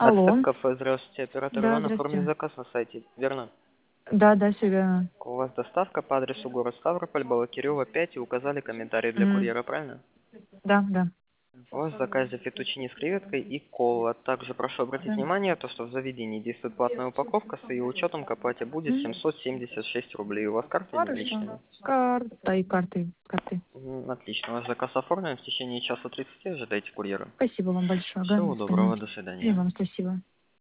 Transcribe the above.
Алло. Ацтек кафе, здравствуйте. Оператор Да, Иван, оформили здравствуйте. заказ на сайте, верно? Да, да, все верно. У вас доставка по адресу город Ставрополь, Балакирева, 5, и указали комментарий для Мгм. курьера, правильно? Да, да. У вас в заказе фетучини с креветкой и кола. Также прошу обратить Да. внимание, то, что в заведении действует платная упаковка, с ее учетом к оплате будет Мгм. 776 рублей. У вас карта или Хорошо. наличными? Картой, карты. Отлично. Ваш заказ оформлен. В течение часа 30 ожидайте курьера. Спасибо вам большое. Ага, Всего до свидания. доброго, до И свидания. вам спасибо.